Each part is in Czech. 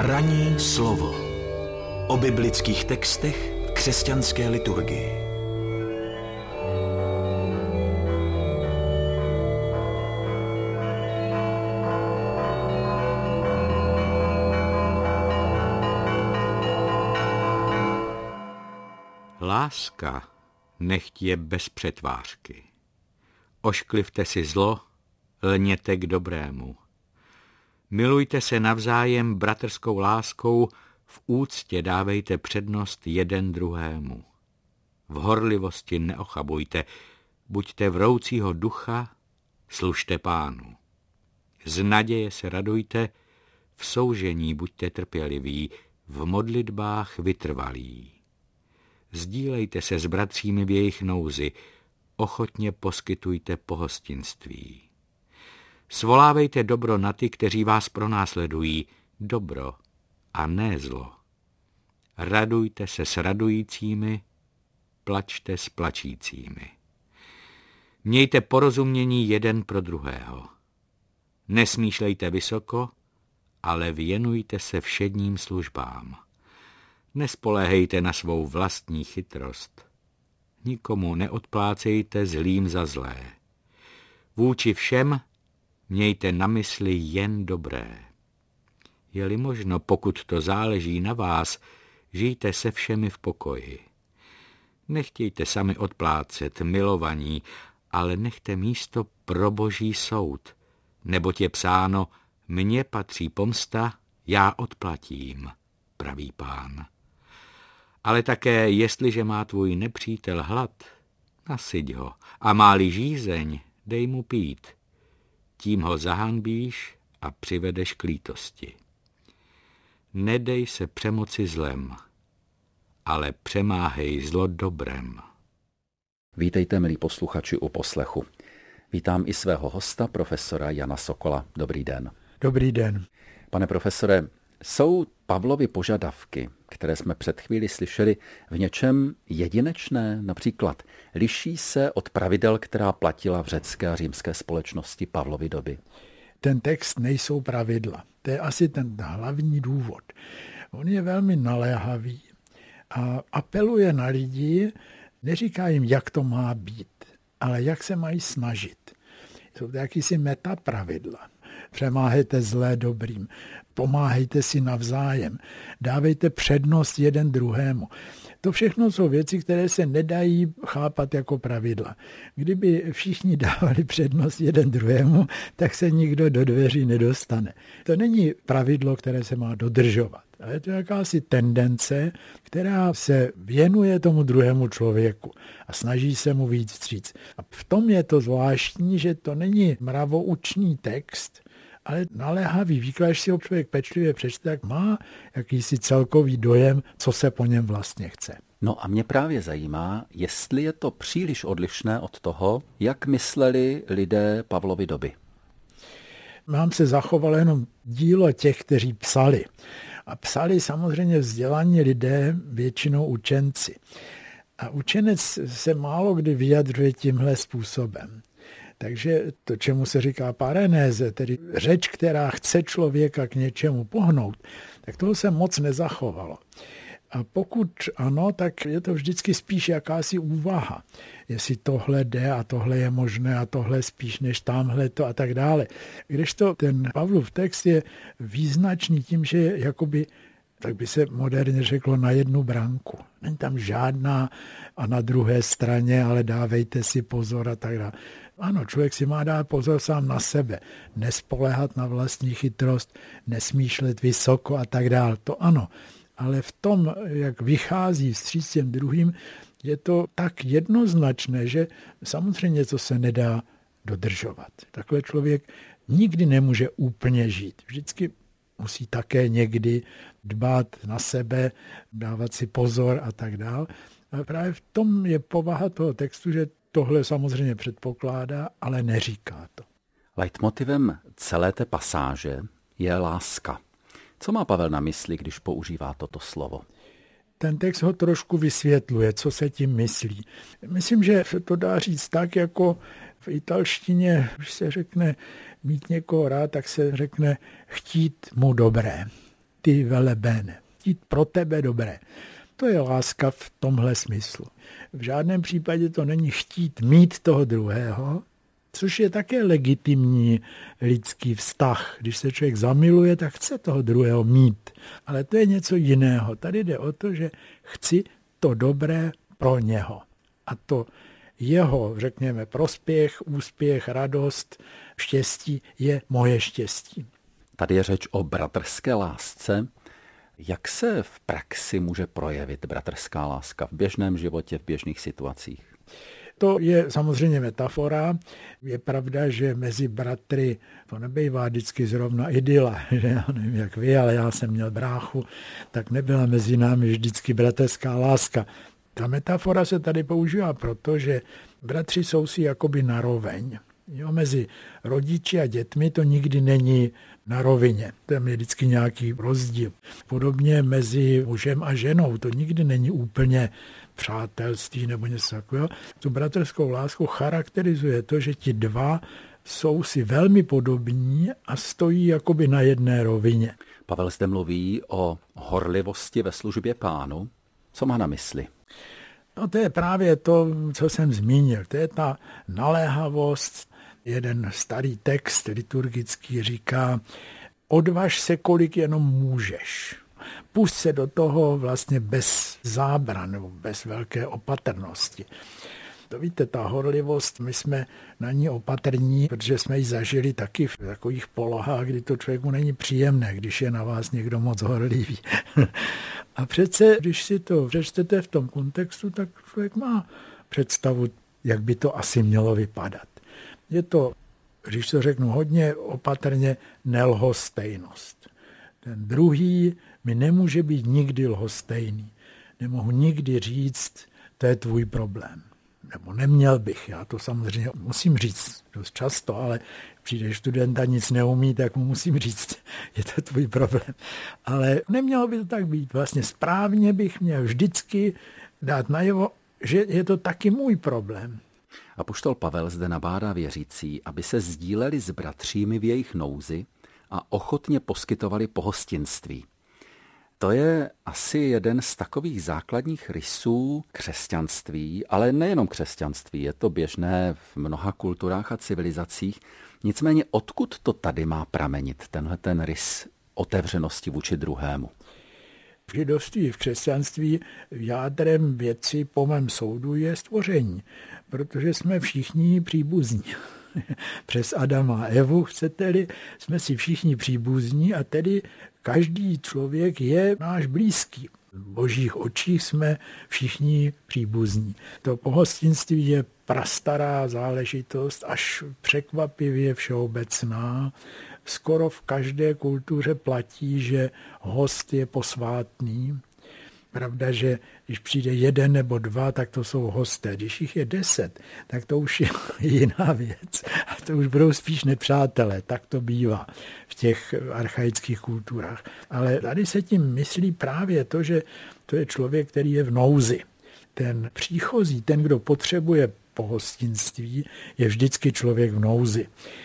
Ranní slovo o biblických textech v křesťanské liturgii. Láska nechť je bez přetvářky. Ošklivte si zlo, lněte k dobrému. Milujte se navzájem bratrskou láskou, v úctě dávejte přednost jeden druhému. V horlivosti neochabujte, buďte vroucího ducha, služte Pánu. Z naděje se radujte, v soužení buďte trpěliví, v modlitbách vytrvalí. Sdílejte se s bratřími v jejich nouzi, ochotně poskytujte pohostinství. Svolávejte dobro na ty, kteří vás pronásledují, dobro a ne zlo. Radujte se s radujícími, plačte s plačícími. Mějte porozumění jeden pro druhého. Nesmýšlejte vysoko, ale věnujte se všedním službám. Nespoléhejte na svou vlastní chytrost. Nikomu neodplácejte zlým za zlé. Vůči všem mějte na mysli jen dobré. Je-li možno, pokud to záleží na vás, žijte se všemi v pokoji. Nechtějte sami odplácet, milovaní, ale nechte místo pro Boží soud, neboť je psáno, mně patří pomsta, já odplatím, pravý Pán. Ale také, jestliže má tvůj nepřítel hlad, nasyť ho, a má-li žízeň, dej mu pít. Tím ho zahanbíš a přivedeš k lítosti. Nedej se přemoci zlem, ale přemáhej zlo dobrem. Vítejte, milí posluchači, u poslechu. Vítám i svého hosta, profesora Jana Sokola. Dobrý den. Dobrý den. Pane profesore, jsou Pavlovy požadavky, které jsme před chvíli slyšeli, v něčem jedinečné? Například liší se od pravidel, která platila v řecké a římské společnosti Pavlovy doby? Ten text nejsou pravidla. To je asi ten hlavní důvod. On je velmi naléhavý a apeluje na lidi, neříká jim, jak to má být, ale jak se mají snažit. Jsou to jakýsi metapravidla. Přemáhejte zlé dobrým, pomáhejte si navzájem, dávejte přednost jeden druhému. To všechno jsou věci, které se nedají chápat jako pravidla. Kdyby všichni dávali přednost jeden druhému, tak se nikdo do dveří nedostane. To není pravidlo, které se má dodržovat, ale je to jakási tendence, která se věnuje tomu druhému člověku a snaží se mu vyjít vstříc. A v tom je to zvláštní, že to není mravoučný text, ale naléhavý výklad, když si ho člověk pečlivě přečte, tak má jakýsi celkový dojem, co se po něm vlastně chce. No a mě právě zajímá, jestli je to příliš odlišné od toho, jak mysleli lidé Pavlovy doby. Nám se zachovalo jenom dílo těch, kteří psali. A psali samozřejmě vzdělaní lidé, většinou učenci. A učenec se málo kdy vyjadřuje tímhle způsobem. Takže to, čemu se říká parenéze, tedy řeč, která chce člověka k něčemu pohnout, tak toho se moc nezachovalo. A pokud ano, tak je to vždycky spíš jakási úvaha. Jestli tohle jde a tohle je možné a tohle spíš než tamhle to a tak dále. Kdežto ten Pavlův text je význačný tím, že je jakoby, tak by se moderně řeklo, na jednu branku. Není tam žádná a na druhé straně, ale dávejte si pozor a tak dále. Ano, člověk si má dát pozor sám na sebe, nespoléhat na vlastní chytrost, nesmýšlet vysoko a tak dále. To ano, ale v tom, jak vychází vstříc těm druhým, je to tak jednoznačné, že samozřejmě to se nedá dodržovat. Takhle člověk nikdy nemůže úplně žít. Vždycky musí také někdy dbát na sebe, dávat si pozor a tak dále. A právě v tom je povaha toho textu, že tohle samozřejmě předpokládá, ale neříká to. Leitmotivem celé té pasáže je láska. Co má Pavel na mysli, když používá toto slovo? Ten text ho trošku vysvětluje, co se tím myslí. Myslím, že se to dá říct tak, jako v italštině, když se řekne mít někoho rád, tak se řekne chtít mu dobré. ti vele bene, chtít pro tebe dobré. To je láska v tomhle smyslu. V žádném případě to není chtít mít toho druhého, což je také legitimní lidský vztah. Když se člověk zamiluje, tak chce toho druhého mít. Ale to je něco jiného. Tady jde o to, že chci to dobré pro něho. A to jeho, řekněme, prospěch, úspěch, radost, štěstí je moje štěstí. Tady je řeč o bratrské lásce. Jak se v praxi může projevit bratrská láska v běžném životě, v běžných situacích? To je samozřejmě metafora. Je pravda, že mezi bratry to nebývá vždycky zrovna idyla. Že já nevím, jak vy, ale já jsem měl bráchu, tak nebyla mezi námi vždycky bratrská láska. Ta metafora se tady používá proto, že bratři jsou si jakoby naroveň. Jo, mezi rodiči a dětmi to nikdy není na rovině. Tam je vždycky nějaký rozdíl. Podobně mezi mužem a ženou to nikdy není úplně přátelství nebo něco takového. Tu bratrskou lásku charakterizuje to, že ti dva jsou si velmi podobní a stojí jakoby na jedné rovině. Pavel zde mluví o horlivosti ve službě Pánu. Co má na mysli? No to je právě to, co jsem zmínil. To je ta naléhavost. Jeden starý text liturgický říká, odvaž se, kolik jenom můžeš. Pusť se do toho vlastně bez zábran nebo bez velké opatrnosti. To víte, ta horlivost, my jsme na ní opatrní, protože jsme ji zažili taky v takových polohách, kdy to člověku není příjemné, když je na vás někdo moc horlivý. A přece, když si to přečtete v tom kontextu, tak člověk má představu, jak by to asi mělo vypadat. Je to, když to řeknu hodně opatrně, nelhostejnost. Ten druhý mi nemůže být nikdy lhostejný. Nemohu nikdy říct, to je tvůj problém. Nebo neměl bych, já to samozřejmě musím říct dost často, ale přijde student a nic neumí, tak mu musím říct, je to tvůj problém. Ale nemělo by to tak být. Vlastně správně bych měl vždycky dát najevo, že je to taky můj problém. Apoštol Pavel zde nabádá věřící, aby se sdíleli s bratřími v jejich nouzi a ochotně poskytovali pohostinství. To je asi jeden z takových základních rysů křesťanství, ale nejenom křesťanství, je to běžné v mnoha kulturách a civilizacích. Nicméně odkud to tady má pramenit, tenhle ten rys otevřenosti vůči druhému? V židovství, v křesťanství jádrem věci po mém soudu je stvoření, protože jsme všichni příbuzní. Přes Adama a Evu, chcete-li, jsme si všichni příbuzní a tedy každý člověk je náš blízký. V božích očích jsme všichni příbuzní. To pohostinství je prastará záležitost, až překvapivě všeobecná. Skoro v každé kultuře platí, že host je posvátný. Pravda, že když přijde 1 nebo 2, tak to jsou hosté. Když jich je 10, tak to už je jiná věc. A to už budou spíš nepřátelé. Tak to bývá v těch archaických kulturách. Ale tady se tím myslí právě to, že to je člověk, který je v nouzi. Ten příchozí, ten, kdo potřebuje pohostinství, je vždycky člověk v nouzi.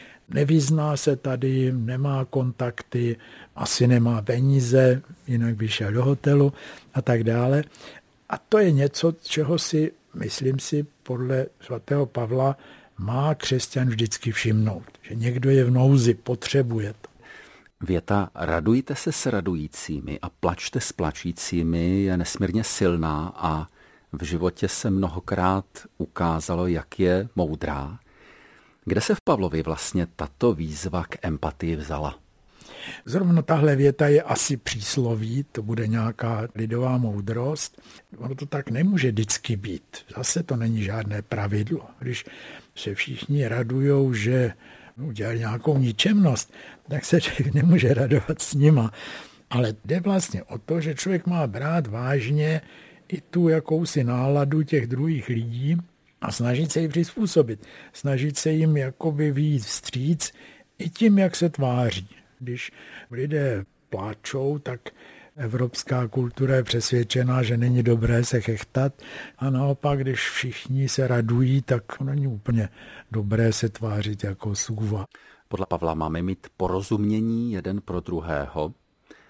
Nevyzná se tady, nemá kontakty, asi nemá peníze, jinak by šel do hotelu a tak dále. A to je něco, čeho si, myslím si, podle svatého Pavla má křesťan vždycky všimnout. Že někdo je v nouzi, potřebuje to. Věta radujte se s radujícími a plačte s plačícími je nesmírně silná a v životě se mnohokrát ukázalo, jak je moudrá. Kde se v Pavlovi vlastně tato výzva k empatii vzala? Zrovna tahle věta je asi přísloví, to bude nějaká lidová moudrost. Ono to tak nemůže vždycky být. Zase to není žádné pravidlo. Když se všichni radujou, že udělali nějakou ničemnost, tak se člověk nemůže radovat s nima. Ale jde vlastně o to, že člověk má brát vážně i tu jakousi náladu těch druhých lidí a snažit se ji přizpůsobit. Snažit se jim jakoby vyjít vstříc i tím, jak se tváří. Když lidé pláčou, tak evropská kultura je přesvědčená, že není dobré se chechtat a naopak, když všichni se radují, tak není úplně dobré se tvářit jako sůva. Podle Pavla máme mít porozumění jeden pro druhého.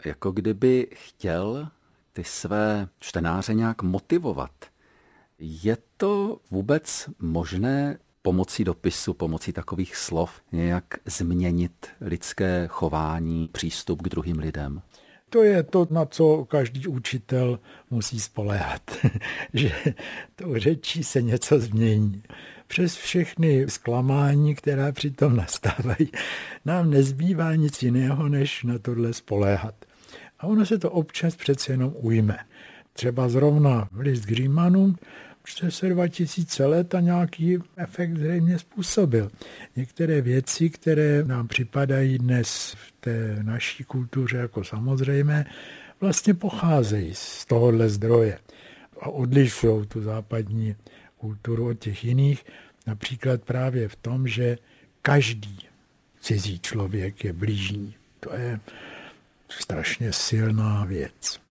jako kdyby chtěl ty své čtenáře nějak motivovat. Je to vůbec možné pomocí dopisu, pomocí takových slov nějak změnit lidské chování, přístup k druhým lidem? To je to, na co každý učitel musí spoléhat, že tou řečí se něco změní. Přes všechny zklamání, která přitom nastávají, nám nezbývá nic jiného, než na tohle spoléhat. A ono se to občas přece jenom ujme. Třeba zrovna list k Římanům, čte se 2000 let a nějaký efekt zřejmě způsobil. Některé věci, které nám připadají dnes v té naší kultuře jako samozřejmé, vlastně pocházejí z tohohle zdroje a odlišují tu západní kulturu od těch jiných, například právě v tom, že každý cizí člověk je bližní. To je strašně silná věc.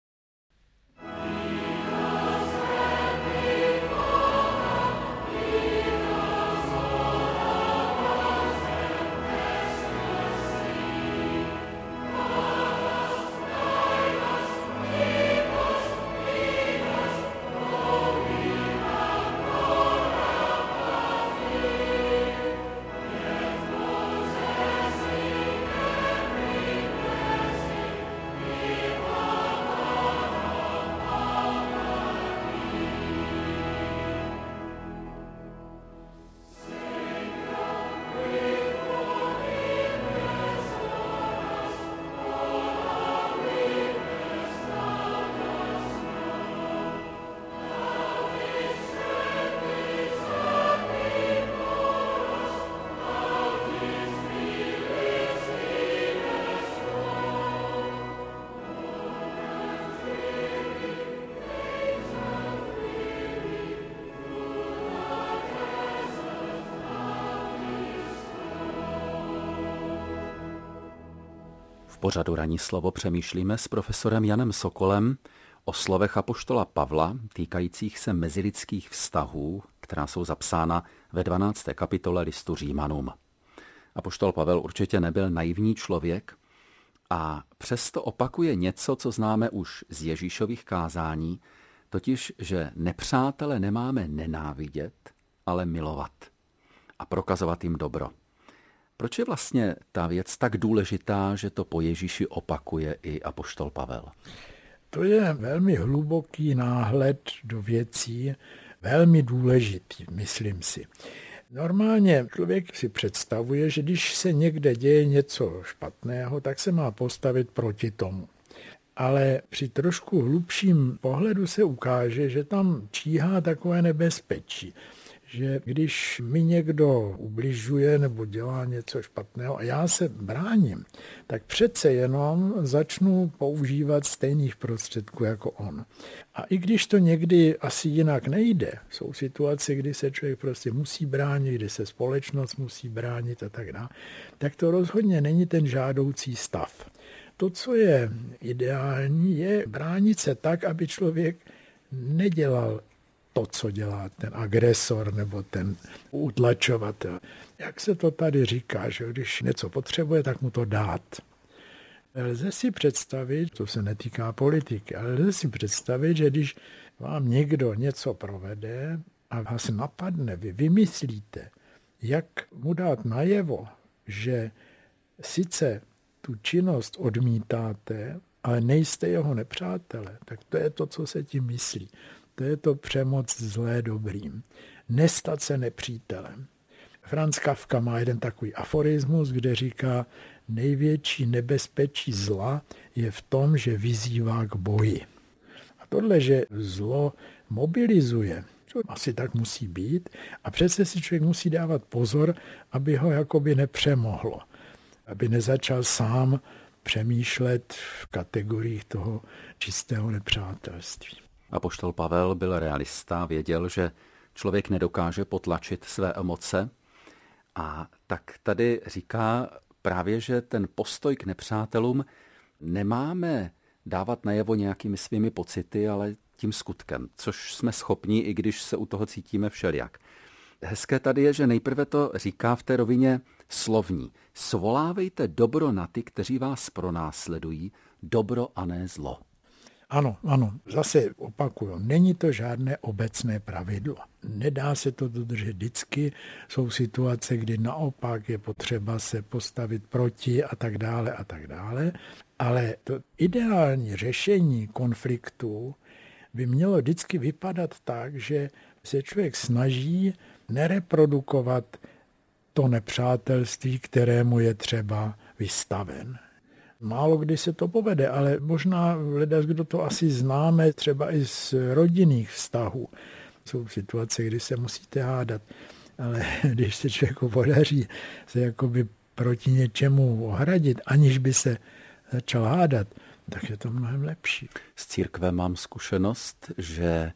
V pořadu Ranní slovo přemýšlíme s profesorem Janem Sokolem o slovech apoštola Pavla týkajících se mezilidských vztahů, která jsou zapsána ve 12. kapitole listu Římanům. Apoštol Pavel určitě nebyl naivní člověk a přesto opakuje něco, co známe už z Ježíšových kázání, totiž, že nepřátele nemáme nenávidět, ale milovat a prokazovat jim dobro. Proč je vlastně ta věc tak důležitá, že to po Ježíši opakuje i apoštol Pavel? To je velmi hluboký náhled do věcí, velmi důležitý, myslím si. Normálně člověk si představuje, že když se někde děje něco špatného, tak se má postavit proti tomu. Ale při trošku hlubším pohledu se ukáže, že tam číhá takové nebezpečí, že když mi někdo ubližuje nebo dělá něco špatného a já se bráním, tak přece jenom začnu používat stejných prostředků jako on. A i když to někdy asi jinak nejde, jsou situace, kdy se člověk prostě musí bránit, kdy se společnost musí bránit a tak dále, tak to rozhodně není ten žádoucí stav. To, co je ideální, je bránit se tak, aby člověk nedělal to, co dělá ten agresor nebo ten utlačovatel. Jak se to tady říká, že když něco potřebuje, tak mu to dát. Lze si představit, to se netýká politiky, ale lze si představit, že když vám někdo něco provede a vás napadne, vy vymyslíte, jak mu dát najevo, že sice tu činnost odmítáte, ale nejste jeho nepřátelé, tak to je to, co se tím myslí. To je to přemoc zlé dobrým. Nestat se nepřítelem. Franz Kafka má jeden takový aforismus, kde říká, největší nebezpečí zla je v tom, že vyzývá k boji. A tohle, že zlo mobilizuje, to asi tak musí být, a přece si člověk musí dávat pozor, aby ho jakoby nepřemohlo. Aby nezačal sám přemýšlet v kategoriích toho čistého nepřátelství. Apoštol Pavel byl realista, věděl, že člověk nedokáže potlačit své emoce a tak tady říká právě, že ten postoj k nepřátelům nemáme dávat najevo nějakými svými pocity, ale tím skutkem, což jsme schopni, i když se u toho cítíme všelijak. Hezké tady je, že nejprve to říká v té rovině slovní. Svolávejte dobro na ty, kteří vás pronásledují, dobro a ne zlo. Ano, zase opakuju, není to žádné obecné pravidlo. Nedá se to dodržet vždycky, jsou situace, kdy naopak je potřeba se postavit proti a tak dále, ale to ideální řešení konfliktu by mělo vždycky vypadat tak, že se člověk snaží nereprodukovat to nepřátelství, kterému je třeba vystaven. Málo kdy se to povede, ale možná lidé, kdo to asi známe, třeba i z rodinných vztahů. Jsou situace, kdy se musíte hádat, ale když se člověku podaří se jakoby proti něčemu ohradit, aniž by se začal hádat, tak je to mnohem lepší. S církvem mám zkušenost, že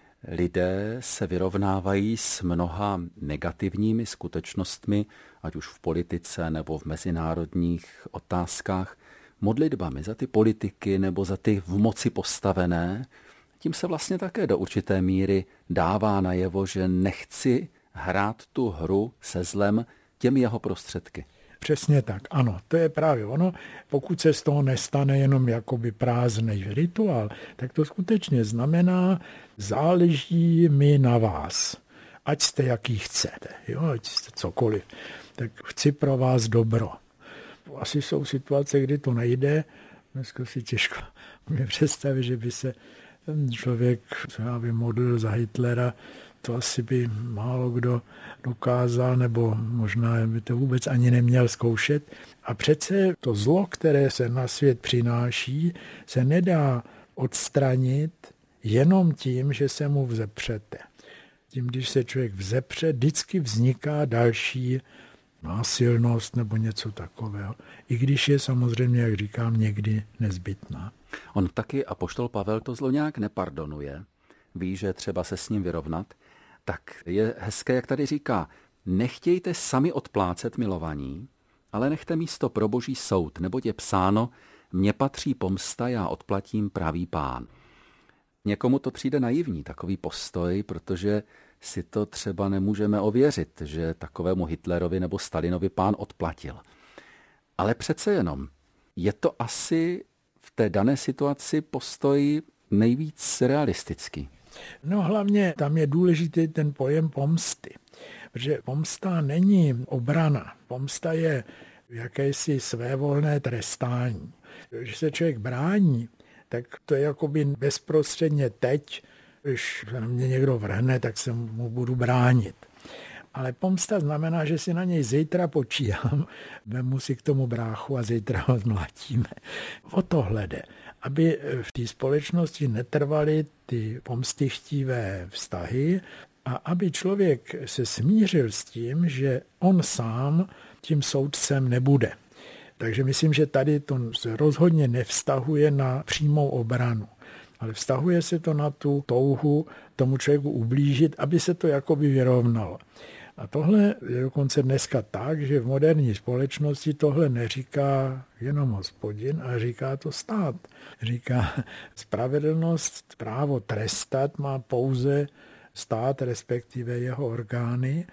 lidé se vyrovnávají s mnoha negativními skutečnostmi, ať už v politice nebo v mezinárodních otázkách, modlitbami za ty politiky nebo za ty v moci postavené. Tím se vlastně také do určité míry dává najevo, že nechci hrát tu hru se zlem těmi jeho prostředky. Přesně tak, ano, to je právě ono. Pokud se z toho nestane jenom jakoby prázdný rituál, tak to skutečně znamená, záleží mi na vás. Ať jste jaký chcete, jo, ať jste cokoliv, tak chci pro vás dobro. Asi jsou situace, kdy to nejde. Dneska si těžko mě představit, že by se člověk modlil za Hitlera. To asi by málo kdo dokázal, nebo možná by to vůbec ani neměl zkoušet. A přece to zlo, které se na svět přináší, se nedá odstranit jenom tím, že se mu vzepřete. Tím, když se člověk vzepře, vždycky vzniká další násilnost nebo něco takového. I když je samozřejmě, jak říkám, někdy nezbytná. On taky, apoštol Pavel, to zlo nějak nepardonuje. Ví, že třeba se s ním vyrovnat. Tak je hezké, jak tady říká, nechtějte sami odplácet milovaní, ale nechte místo pro boží soud, neboť je psáno, mně patří pomsta, já odplatím, pravý Pán. Někomu to přijde naivní, takový postoj, protože si to třeba nemůžeme ověřit, že takovému Hitlerovi nebo Stalinovi Pán odplatil. Ale přece jenom, je to asi v té dané situaci postoj nejvíc realistický. No hlavně tam je důležitý ten pojem pomsty, protože pomsta není obrana. Pomsta je jakési svévolné trestání. Když se člověk brání, tak to je jakoby bezprostředně teď, když se na mě někdo vrhne, tak se mu budu bránit. Ale pomsta znamená, že si na něj zítra počítám, vemu si k tomu bráchu a zítra ho zmlátíme. O tohle jde. Aby v té společnosti netrvaly ty pomstychtivé vztahy a aby člověk se smířil s tím, že on sám tím soudcem nebude. Takže myslím, že tady to se rozhodně nevztahuje na přímou obranu, ale vztahuje se to na tu touhu tomu člověku ublížit, aby se to jakoby vyrovnalo. A tohle je dokonce dneska tak, že v moderní společnosti tohle neříká jenom Hospodin, ale říká to stát. Říká, spravedlnost, právo trestat má pouze stát, respektive jeho orgány,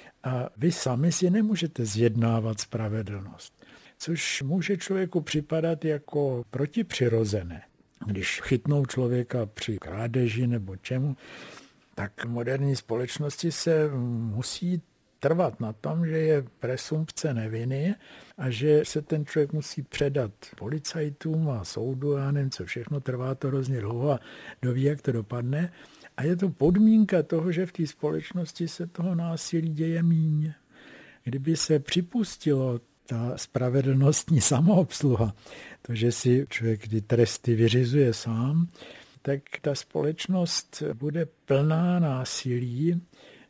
a vy sami si nemůžete zjednávat spravedlnost. Což může člověku připadat jako protipřirozené. Když chytnou člověka při krádeži nebo čemu, tak v moderní společnosti se musí trvat na tom, že je presumpce neviny a že se ten člověk musí předat policajtům a soudu, já nevím co všechno, trvá to hrozně dlouho a doví, jak to dopadne. A je to podmínka toho, že v té společnosti se toho násilí děje míň. Kdyby se připustilo ta spravedlnostní samoobsluha, to, že si člověk ty tresty vyřizuje sám, tak ta společnost bude plná násilí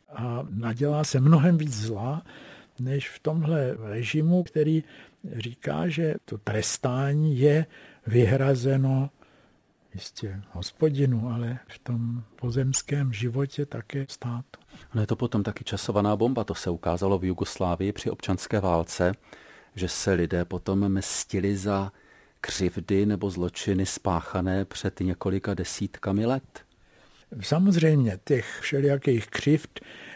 a nadělá se mnohem víc zla, než v tomhle režimu, který říká, že to trestání je vyhrazeno jistě Hospodinu, ale v tom pozemském životě také státu. No je to potom taky časovaná bomba, to se ukázalo v Jugoslávii při občanské válce, že se lidé potom mstili za křivdy nebo zločiny spáchané před několika desítkami let. Samozřejmě těch všelijakých křivd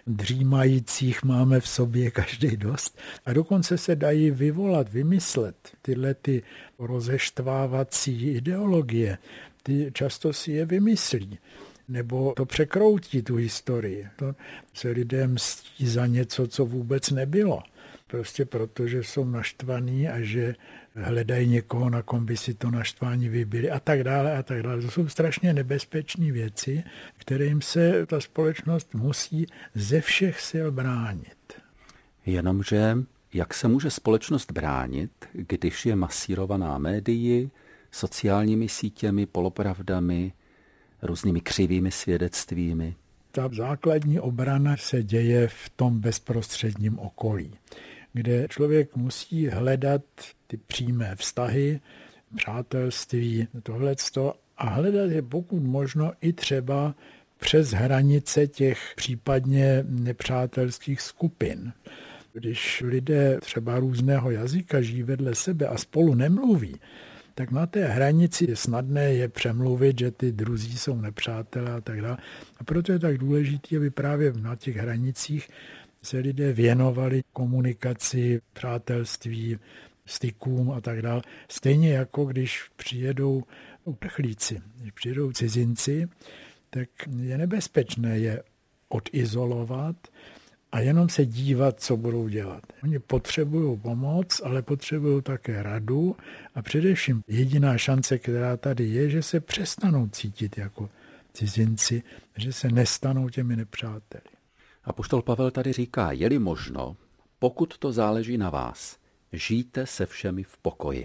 dřímajících máme v sobě každý dost. A dokonce se dají vyvolat, vymyslet tyhle ty rozeštvávací ideologie. Ty často si je vymyslí, nebo to překroutí tu historii. To se lidé mstí za něco, co vůbec nebylo. Prostě proto, že jsou naštvaní a že hledají někoho, na kom by si to naštvání vybili a tak dále a tak dále. To jsou strašně nebezpečné věci, kterým se ta společnost musí ze všech sil bránit. Jenomže jak se může společnost bránit, když je masírovaná médii, sociálními sítěmi, polopravdami, různými křivými svědectvími? Ta základní obrana se děje v tom bezprostředním okolí, kde člověk musí hledat ty přímé vztahy, přátelství, tohleto a hledat je pokud možno i třeba přes hranice těch případně nepřátelských skupin. Když lidé třeba různého jazyka žijí vedle sebe a spolu nemluví, tak na té hranici je snadné je přemluvit, že ty druzí jsou nepřátelé a tak dále. A proto je tak důležité, aby právě na těch hranicích se lidé věnovali komunikaci, přátelství, stykům a tak dále. Stejně jako když přijedou uprchlíci, když přijedou cizinci, tak je nebezpečné je odizolovat a jenom se dívat, co budou dělat. Oni potřebují pomoc, ale potřebují také radu a především jediná šance, která tady je, že se přestanou cítit jako cizinci, že se nestanou těmi nepřáteli. Apoštol Pavel tady říká, je-li možno, pokud to záleží na vás, žijte se všemi v pokoji.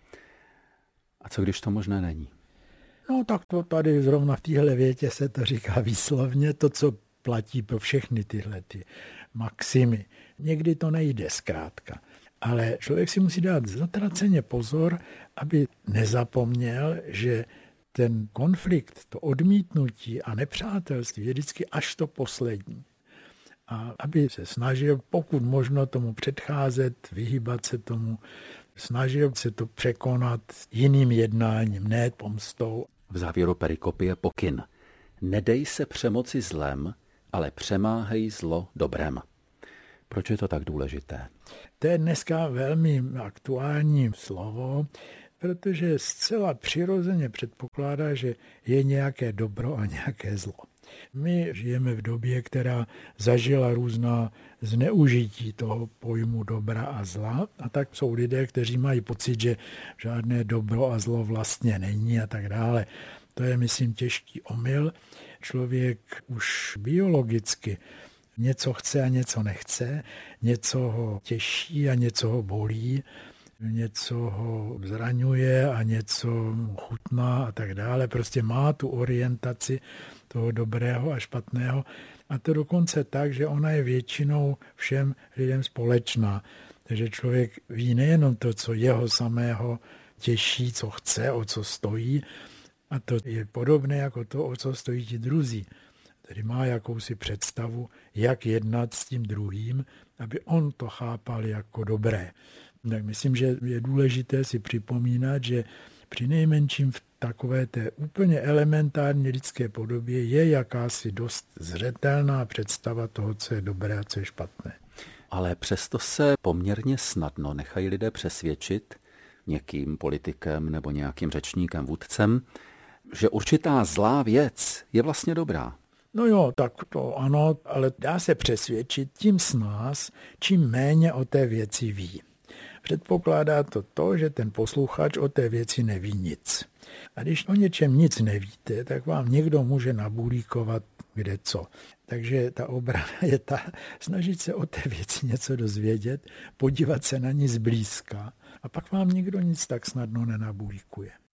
A co když to možné není? No tak to tady zrovna v téhle větě se to říká výslovně, to, co platí pro všechny tyhle ty maximy. Někdy to nejde zkrátka. Ale člověk si musí dát zatraceně pozor, aby nezapomněl, že ten konflikt, to odmítnutí a nepřátelství je vždycky až to poslední. A aby se snažil, pokud možno tomu předcházet, vyhýbat se tomu, snažil se to překonat jiným jednáním, ne pomstou. V závěru perikopy je pokyn. Nedej se přemoci zlem, ale přemáhej zlo dobrem. Proč je to tak důležité? To je dneska velmi aktuální slovo, protože zcela přirozeně předpokládá, že je nějaké dobro a nějaké zlo. My žijeme v době, která zažila různá zneužití toho pojmu dobra a zla, a tak jsou lidé, kteří mají pocit, že žádné dobro a zlo vlastně není a tak dále. To je, myslím, těžký omyl. Člověk už biologicky něco chce a něco nechce, něco ho těší a něco ho bolí, něco ho zraňuje a něco chutná a tak dále. Prostě má tu orientaci toho dobrého a špatného. A to dokonce tak, že ona je většinou všem lidem společná. Takže člověk ví nejenom to, co jeho samého těší, co chce, o co stojí, a to je podobné jako to, o co stojí ti druzí. Tedy má jakousi představu, jak jednat s tím druhým, aby on to chápal jako dobré. Tak myslím, že je důležité si připomínat, že při nejmenším v takové té úplně elementární lidské podobě je jakási dost zřetelná představa toho, co je dobré a co je špatné. Ale přesto se poměrně snadno nechají lidé přesvědčit někým politikem nebo nějakým řečníkem, vůdcem, že určitá zlá věc je vlastně dobrá. No jo, tak to ano, ale dá se přesvědčit tím s nás, čím méně o té věci ví. Předpokládá to, že ten posluchač o té věci neví nic. A když o něčem nic nevíte, tak vám někdo může nabulíkovat kde co. Takže ta obrana je snažit se o té věci něco dozvědět, podívat se na ní zblízka a pak vám nikdo nic tak snadno nenabulíkuje.